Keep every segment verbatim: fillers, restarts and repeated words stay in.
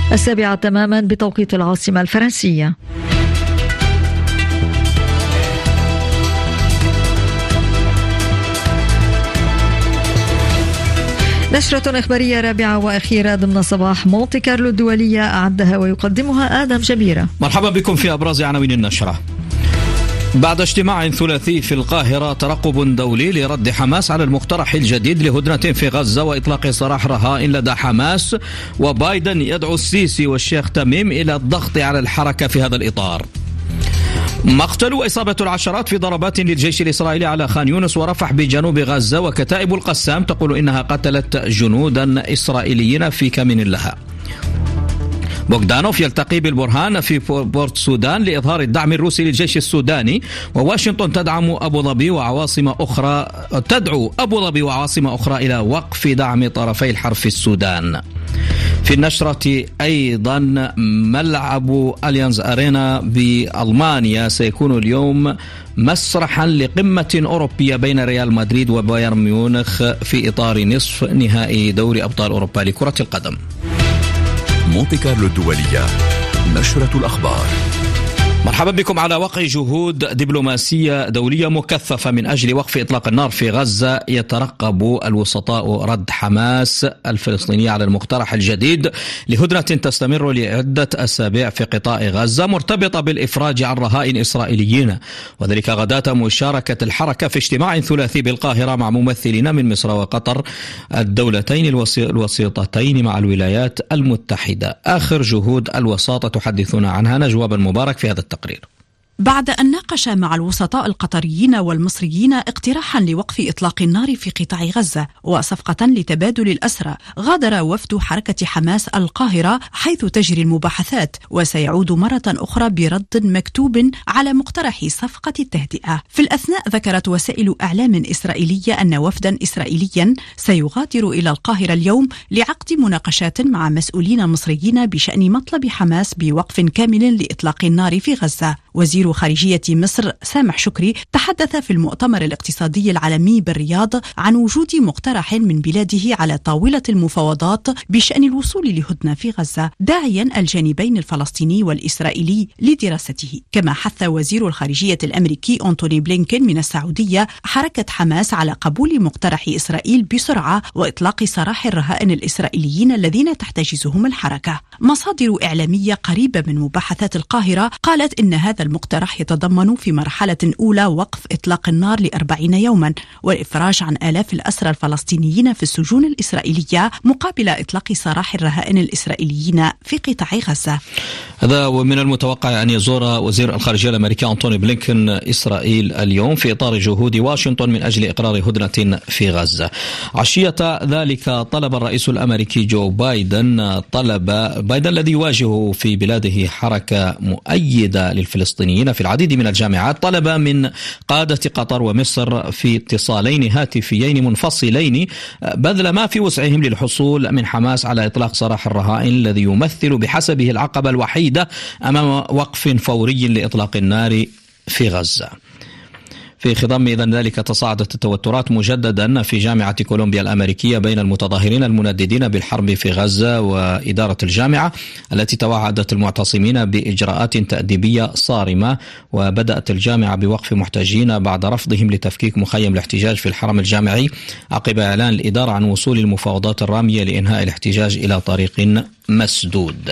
السابعة تماما بتوقيت العاصمة الفرنسية. نشرة إخبارية رابعة وأخيرة ضمن صباح مونتي كارلو الدولية، أعدها ويقدمها آدم جبيرة. مرحبا بكم في أبرز عناوين النشرة. بعد اجتماع ثلاثي في القاهرة، ترقب دولي لرد حماس على المقترح الجديد لهدنة في غزة وإطلاق سراح رهائن لدى حماس، وبايدن يدعو السيسي والشيخ تميم إلى الضغط على الحركة في هذا الإطار. مقتل وإصابة العشرات في ضربات للجيش الإسرائيلي على خان يونس ورفح بجنوب غزة، وكتائب القسام تقول إنها قتلت جنودا إسرائيليين في كمين لها. بوغدانوف يلتقي بالبرهان في بورت سودان لإظهار الدعم الروسي للجيش السوداني، وواشنطن تدعم أبو ظبي وعواصم أخرى تدعو أبو ظبي وعواصم أخرى إلى وقف دعم طرفي الحرب في السودان. في النشرة أيضا، ملعب أليانز أرينا بألمانيا سيكون اليوم مسرحا لقمة أوروبية بين ريال مدريد وبايرن ميونخ في إطار نصف نهائي دوري أبطال أوروبا لكرة القدم. مونتي كارلو الدولية، نشرة الأخبار. مرحبا بكم. على وقع جهود دبلوماسية دولية مكثفة من أجل وقف إطلاق النار في غزة، يترقب الوسطاء رد حماس الفلسطينية على المقترح الجديد لهدنة تستمر لعدة أسابيع في قطاع غزة، مرتبطة بالإفراج عن رهائن إسرائيليين، وذلك غداة مشاركة الحركة في اجتماع ثلاثي بالقاهرة مع ممثلين من مصر وقطر، الدولتين الوسيطتين مع الولايات المتحدة. آخر جهود الوساطة تحدثنا عنها نجوى بن مبارك في هذا التقرير. بعد أن ناقش مع الوسطاء القطريين والمصريين اقتراحا لوقف إطلاق النار في قطاع غزة وصفقة لتبادل الأسرى، غادر وفد حركة حماس القاهرة حيث تجري المباحثات، وسيعود مرة أخرى برد مكتوب على مقترح صفقة التهدئة. في الأثناء ذكرت وسائل إعلام إسرائيلية أن وفدا إسرائيليا سيغادر إلى القاهرة اليوم لعقد مناقشات مع مسؤولين مصريين بشأن مطلب حماس بوقف كامل لإطلاق النار في غزة. وزير خارجية مصر سامح شكري تحدث في المؤتمر الاقتصادي العالمي بالرياض عن وجود مقترح من بلاده على طاولة المفاوضات بشأن الوصول لهدنة في غزة، داعيا الجانبين الفلسطيني والإسرائيلي لدراسته. كما حث وزير الخارجية الأمريكي أنتوني بلينكين من السعودية حركة حماس على قبول مقترح إسرائيل بسرعة وإطلاق سراح الرهائن الإسرائيليين الذين تحتجزهم الحركة. مصادر إعلامية قريبة من مباحثات القاهرة قالت إن هذا المقترح يتضمن في مرحلة أولى وقف إطلاق النار لأربعين يوما والإفراج عن آلاف الأسرى الفلسطينيين في السجون الإسرائيلية مقابل إطلاق سراح الرهائن الإسرائيليين في قطاع غزة. هذا ومن المتوقع أن يزور وزير الخارجية الأمريكي أنتوني بلينكين إسرائيل اليوم في إطار جهود واشنطن من أجل إقرار هدنة في غزة. عشية ذلك طلب الرئيس الأمريكي جو بايدن طلب بايدن الذي يواجه في بلاده حركة مؤيدة للفلسطينيين في العديد من الجامعات، طلب من قادة قطر ومصر في اتصالين هاتفيين منفصلين بذل ما في وسعهم للحصول من حماس على إطلاق سراح الرهائن الذي يمثل بحسبه العقبة الوحيدة أمام وقف فوري لإطلاق النار في غزة. في خضم إذن ذلك تصاعدت التوترات مجددا في جامعة كولومبيا الأمريكية بين المتظاهرين المنددين بالحرب في غزة وإدارة الجامعة التي توعدت المعتصمين بإجراءات تأديبية صارمة. وبدأت الجامعة بوقف محتجين بعد رفضهم لتفكيك مخيم الاحتجاج في الحرم الجامعي عقب إعلان الإدارة عن وصول المفاوضات الرامية لإنهاء الاحتجاج إلى طريق مسدود.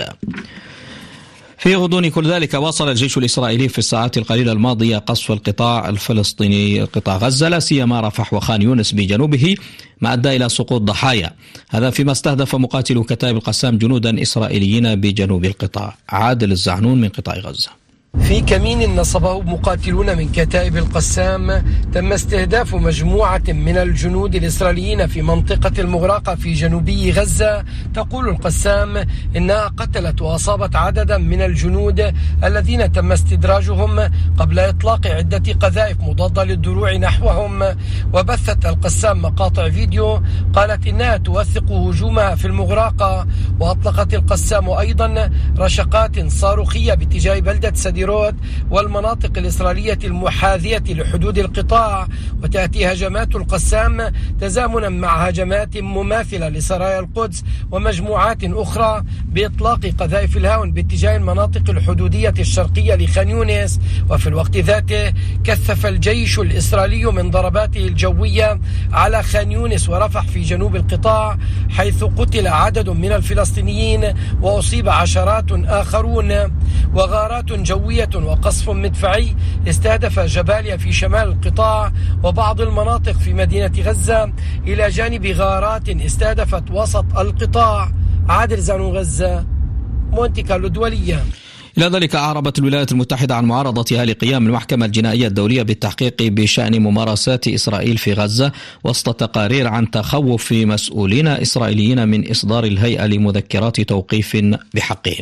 في غضون كل ذلك، واصل الجيش الإسرائيلي في الساعات القليلة الماضية قصف القطاع الفلسطيني قطاع غزة، لا سيما رفح وخان يونس بجنوبه، ما أدى إلى سقوط ضحايا. هذا فيما استهدف مقاتلو كتائب القسام جنودا إسرائيليين بجنوب القطاع. عادل الزعنون من قطاع غزة. في كمين نصبه مقاتلون من كتائب القسام تم استهداف مجموعة من الجنود الإسرائيليين في منطقة المغراقة في جنوبي غزة. تقول القسام إنها قتلت وأصابت عددا من الجنود الذين تم استدراجهم قبل إطلاق عدة قذائف مضادة للدروع نحوهم. وبثت القسام مقاطع فيديو قالت إنها توثق هجومها في المغراقة. وأطلقت القسام أيضا رشقات صاروخية باتجاه بلدة سديد سديروت والمناطق الإسرائيلية المحاذية لحدود القطاع. وتأتي هجمات القسام تزامنا مع هجمات مماثلة لسرايا القدس ومجموعات أخرى بإطلاق قذائف الهاون باتجاه المناطق الحدودية الشرقية لخان يونس. وفي الوقت ذاته كثف الجيش الإسرائيلي من ضرباته الجوية على خان يونس ورفح في جنوب القطاع، حيث قتل عدد من الفلسطينيين وأصيب عشرات آخرون. وغارات جوية وقصف مدفعي استهدف جباليا في شمال القطاع وبعض المناطق في مدينة غزة، إلى جانب غارات استهدفت وسط القطاع. عادل زانو، غزة، مونتي كارلو الدولية. إلى ذلك أعربت الولايات المتحدة عن معارضتها لقيام المحكمة الجنائية الدولية بالتحقيق بشأن ممارسات إسرائيل في غزة، وسط تقارير عن تخوف مسؤولين إسرائيليين من إصدار الهيئة لمذكرات توقيف بحقهم.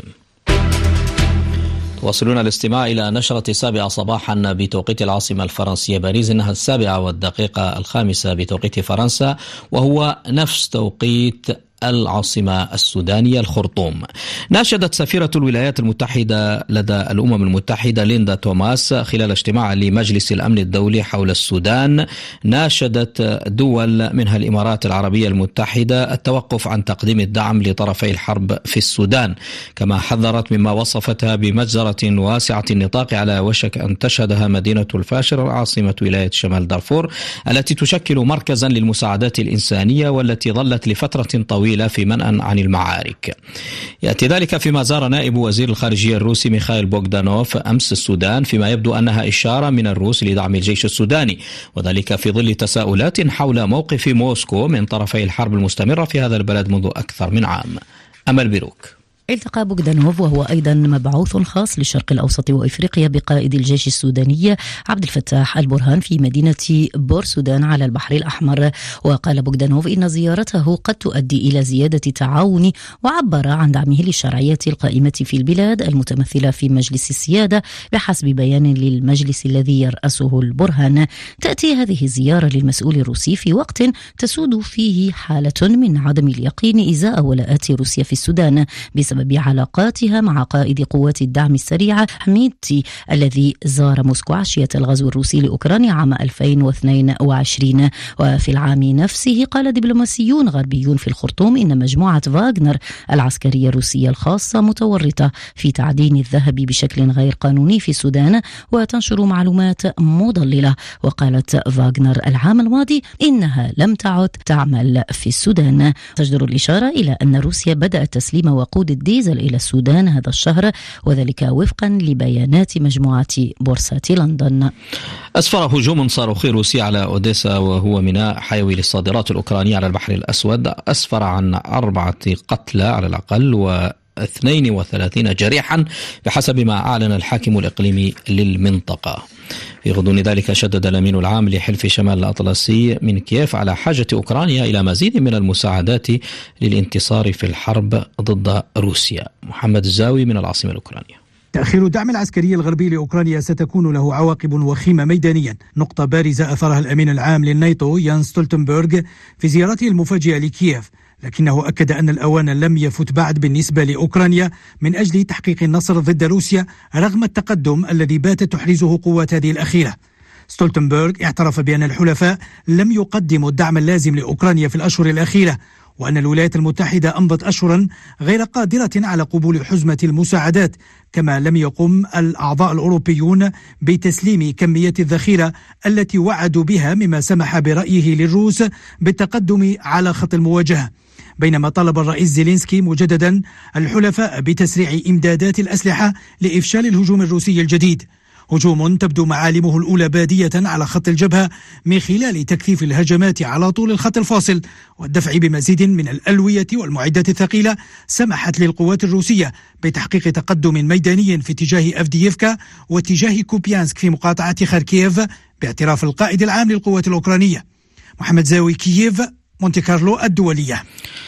تواصلون الاستماع إلى نشرة السابعة صباحا بتوقيت العاصمة الفرنسية باريس، إنها السابعة والدقيقة الخامسة بتوقيت فرنسا، وهو نفس توقيت العاصمة السودانية الخرطوم. ناشدت سفيرة الولايات المتحدة لدى الأمم المتحدة ليندا توماس خلال اجتماع لمجلس الأمن الدولي حول السودان، ناشدت دول منها الإمارات العربية المتحدة التوقف عن تقديم الدعم لطرفي الحرب في السودان، كما حذرت مما وصفتها بمجزرة واسعة النطاق على وشك أن تشهدها مدينة الفاشر عاصمة ولاية شمال دارفور، التي تشكل مركزا للمساعدات الإنسانية والتي ظلت لفترة طويلة في منأى عن المعارك. يأتي ذلك فيما زار نائب وزير الخارجية الروسي ميخائيل بوغدانوف أمس السودان، فيما يبدو أنها إشارة من الروس لدعم الجيش السوداني، وذلك في ظل تساؤلات حول موقف موسكو من طرفي الحرب المستمرة في هذا البلد منذ أكثر من عام. أمل بيروك. التقى بوغدانوف وهو أيضا مبعوث خاص للشرق الأوسط وإفريقيا بقائد الجيش السوداني عبد الفتاح البرهان في مدينة بور سودان على البحر الأحمر. وقال بوغدانوف إن زيارته قد تؤدي إلى زيادة تعاون، وعبر عن دعمه للشرعية القائمة في البلاد المتمثلة في مجلس السيادة بحسب بيان للمجلس الذي يرأسه البرهان. تأتي هذه الزيارة للمسؤول الروسي في وقت تسود فيه حالة من عدم اليقين إزاء ولاءات روسيا في السودان بسبب بعلاقاتها مع قائد قوات الدعم السريع حميدتي الذي زار موسكو عشية الغزو الروسي لأوكرانيا عام ألفين واثنين وعشرين. وفي العام نفسه قال دبلوماسيون غربيون في الخرطوم إن مجموعة فاغنر العسكرية الروسية الخاصة متورطة في تعدين الذهب بشكل غير قانوني في السودان وتنشر معلومات مضللة. وقالت فاغنر العام الماضي إنها لم تعد تعمل في السودان. تجدر الإشارة إلى أن روسيا بدأت تسليم وقود الديزل إلى السودان هذا الشهر، وذلك وفقا لبيانات مجموعة بورصة لندن. أسفر هجوم صاروخي روسي على أوديسا وهو ميناء حيوي للصادرات الأوكرانية على البحر الأسود، أسفر عن أربعة قتلى على الأقل و اثنين وثلاثين جريحا بحسب ما أعلن الحاكم الإقليمي للمنطقة. في غضون ذلك شدد الأمين العام لحلف شمال الأطلسي من كييف على حاجة أوكرانيا إلى مزيد من المساعدات للانتصار في الحرب ضد روسيا. محمد الزاوي من العاصمة الأوكرانية. تأخير الدعم العسكري الغربي لأوكرانيا ستكون له عواقب وخيمة ميدانيا، نقطة بارزة أثرها الأمين العام للناتو يانس ستولتنبرغ في زيارته المفاجئة لكييف، لكنه أكد أن الأوان لم يفت بعد بالنسبة لأوكرانيا من أجل تحقيق النصر ضد روسيا رغم التقدم الذي باتت تحرزه قوات هذه الأخيرة. ستولتنبرغ اعترف بأن الحلفاء لم يقدموا الدعم اللازم لأوكرانيا في الأشهر الأخيرة، وأن الولايات المتحدة أمضت أشهرا غير قادرة على قبول حزمة المساعدات، كما لم يقم الأعضاء الأوروبيون بتسليم كمية الذخيرة التي وعدوا بها، مما سمح برأيه للروس بالتقدم على خط المواجهة. بينما طلب الرئيس زيلينسكي مجددا الحلفاء بتسريع إمدادات الأسلحة لإفشال الهجوم الروسي الجديد، هجوم تبدو معالمه الأولى بادية على خط الجبهة من خلال تكثيف الهجمات على طول الخط الفاصل والدفع بمزيد من الألوية والمعدات الثقيلة سمحت للقوات الروسية بتحقيق تقدم ميداني في اتجاه أفدييفكا واتجاه كوبيانسك في مقاطعة خاركيف باعتراف القائد العام للقوات الأوكرانية. محمد زاوي، كييف، مونتي كارلو الدولية.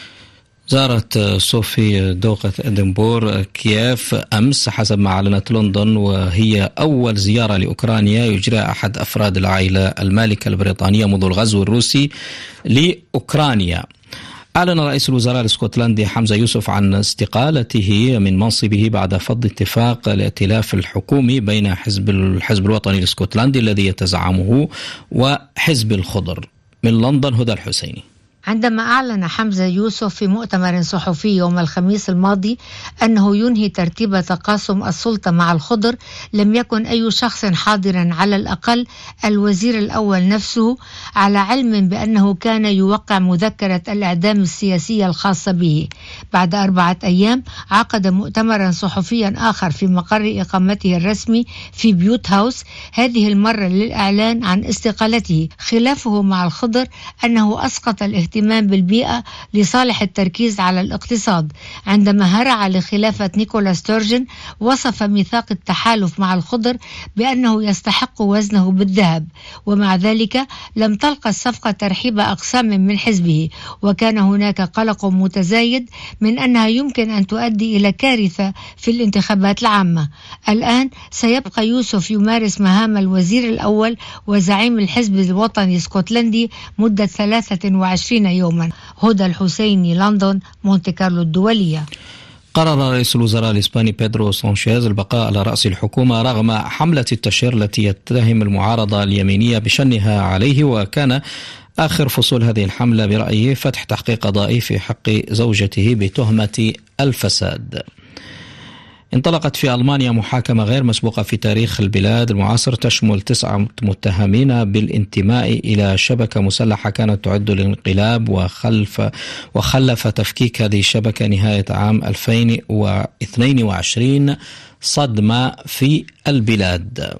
زارت صوفي دوقة إدنبور كييف أمس حسب ما أعلنت لندن، وهي أول زيارة لأوكرانيا يجريها أحد أفراد العائلة المالكة البريطانية منذ الغزو الروسي لأوكرانيا. أعلن رئيس الوزراء الاسكتلندي حمزة يوسف عن استقالته من منصبه بعد فض اتفاق الائتلاف الحكومي بين حزب الحزب الوطني الاسكتلندي الذي يتزعمه وحزب الخضر. من لندن هدى الحسيني. عندما أعلن حمزة يوسف في مؤتمر صحفي يوم الخميس الماضي أنه ينهي ترتيب تقاسم السلطة مع الخضر، لم يكن أي شخص حاضرا، على الأقل الوزير الأول نفسه، على علم بأنه كان يوقع مذكرة الإعدام السياسية الخاصة به. بعد أربعة أيام عقد مؤتمرا صحفيا آخر في مقر إقامته الرسمي في بيوت هاوس، هذه المرة للإعلان عن استقالته. خلافه مع الخضر أنه أسقط الاهتمام الاهتمام بالبيئة لصالح التركيز على الاقتصاد. عندما هرع لخلافة نيكولا ستورجن، وصف ميثاق التحالف مع الخضر بأنه يستحق وزنه بالذهب، ومع ذلك لم تلقى الصفقة ترحيب أقسام من حزبه، وكان هناك قلق متزايد من أنها يمكن أن تؤدي إلى كارثة في الانتخابات العامة. الآن سيبقى يوسف يمارس مهام الوزير الأول وزعيم الحزب الوطني الاسكتلندي مدة ثلاثة وعشرين يوما. هدى الحسيني، لندن، مونتي كارلو الدولية. قرر رئيس الوزراء الإسباني بيدرو سانشيز البقاء على رأس الحكومة رغم حملة التشهير التي يتهم المعارضة اليمينية بشنها عليه، وكان آخر فصول هذه الحملة برأيه فتح تحقيق قضائي في حق زوجته بتهمة الفساد. انطلقت في ألمانيا محاكمة غير مسبوقة في تاريخ البلاد المعاصر تشمل تسعة متهمين بالانتماء إلى شبكة مسلحة كانت تعد للانقلاب، وخلف وخلف تفكيك هذه الشبكة نهاية عام ألفين واثنين وعشرين صدمة في البلاد.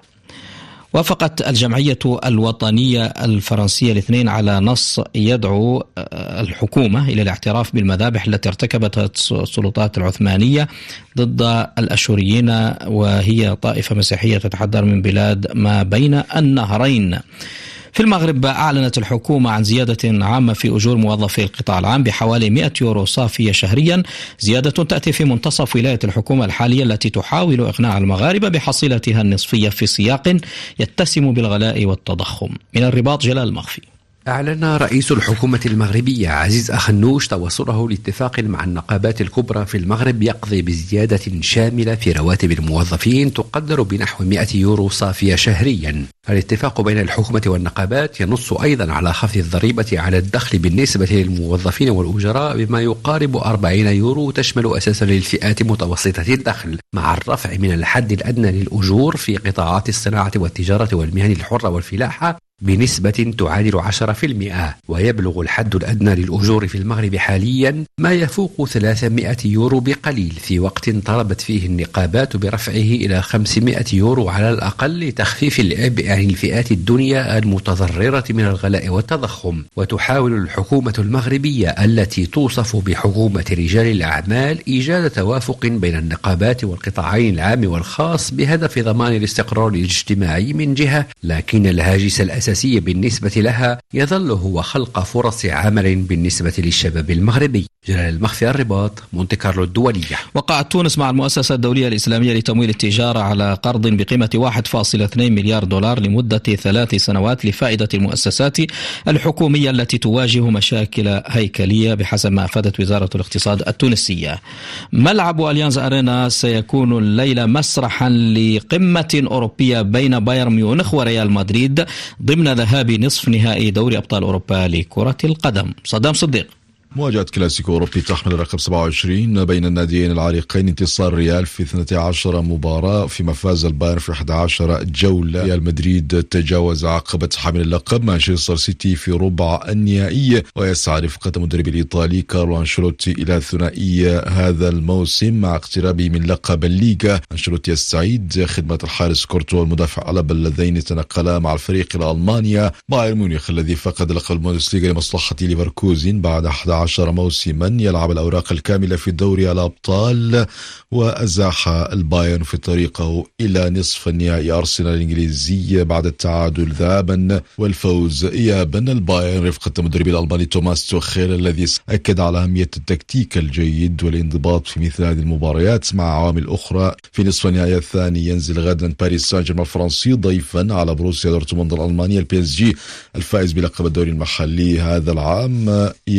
وافقت الجمعية الوطنية الفرنسية الاثنين على نص يدعو الحكومة إلى الاعتراف بالمذابح التي ارتكبتها السلطات العثمانية ضد الأشوريين، وهي طائفة مسيحية تتحدر من بلاد ما بين النهرين. في المغرب أعلنت الحكومة عن زيادة عامة في أجور موظفي القطاع العام بحوالي مئة يورو صافية شهريا، زيادة تأتي في منتصف ولاية الحكومة الحالية التي تحاول إقناع المغاربة بحصيلتها النصفية في سياق يتسم بالغلاء والتضخم. من الرباط جلال المخفي. أعلن رئيس الحكومة المغربية عزيز أخنوش توصله لاتفاق مع النقابات الكبرى في المغرب يقضي بزيادة شاملة في رواتب الموظفين تقدر بنحو مئة يورو صافية شهريا. الاتفاق بين الحكومة والنقابات ينص أيضا على خفض الضريبة على الدخل بالنسبة للموظفين والأجراء بما يقارب أربعين يورو، تشمل أساسا للفئات متوسطة الدخل، مع الرفع من الحد الأدنى للأجور في قطاعات الصناعة والتجارة والمهن الحرة والفلاحة بنسبة تعادل عشرة بالمئة. ويبلغ الحد الأدنى للأجور في المغرب حاليا ما يفوق ثلاثمئة يورو بقليل، في وقت طلبت فيه النقابات برفعه إلى خمسمئة يورو على الأقل لتخفيف العبء عن الفئات الدنيا المتضررة من الغلاء والتضخم. وتحاول الحكومة المغربية التي توصف بحكومة رجال الأعمال إيجاد توافق بين النقابات والقطاعين العام والخاص بهدف ضمان الاستقرار الاجتماعي من جهة، لكن الهاجس الأساسي بالنسبة لها يظل هو خلق فرص عمل بالنسبة للشباب المغربي. جلال المخفي، الرباط، مونتي كارلو الدولية. وقعت تونس مع المؤسسة الدولية الإسلامية لتمويل التجارة على قرض بقيمة واحد فاصلة اثنين مليار دولار لمدة ثلاث سنوات لفائدة المؤسسات الحكومية التي تواجه مشاكل هيكلية بحسب ما أفادت وزارة الاقتصاد التونسية. ملعب أليانز أرينا سيكون الليلة مسرحا لقمة أوروبية بين بايرن ميونخ وريال مدريد ضمن ذهاب نصف نهائي دوري أبطال أوروبا لكرة القدم. صدام صديق. مواجهة كلاسيكو أوروبي تحمل الرقم سبعة وعشرين بين الناديين العريقين، انتصار ريال في اثنتي عشرة مباراة فيما فاز البايرن في أحد عشر جولة. ريال مدريد تجاوز عقبة حامل اللقب مانشستر سيتي في ربع النهائي، ويسعى رفقة المدرب الإيطالي كارلو أنشيلوتي إلى الثنائية هذا الموسم مع اقترابه من لقب الليغا. أنشيلوتي يستعيد خدمة الحارس كورتوا والمدافع ألابا اللذين تنقلا مع الفريق إلى ألمانيا. بايرن ميونخ الذي فقد لقب البوندسليغا لمصلحة ليفركوزن بعد أحد عشر موسما يلعب الأوراق الكاملة في دوري الأبطال، وأزاح البايرن في طريقه إلى نصف النهائي أرسنال الإنجليزي بعد التعادل ذهابا والفوز إيابا. البايرن رفقة المدرب الألماني توماس توخيل الذي أكد على أهمية التكتيك الجيد والانضباط في مثل هذه المباريات مع عوامل أخرى. في نصف النهائي الثاني ينزل غدا باريس سان جيرمان الفرنسي ضيفا على بروسيا دورتموند الألماني. البي اس جي الفائز بلقب الدوري المحلي هذا العام يسعى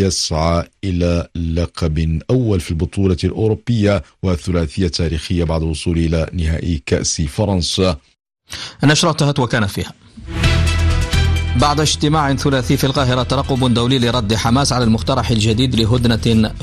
تسعى إلى لقب أول في البطولة الأوروبية وثلاثية تاريخية بعد الوصول إلى نهائي كأس فرنسا. النشرة انتهت وكان فيها: بعد اجتماع ثلاثي في القاهرة ترقب دولي لرد حماس على المقترح الجديد لهدنة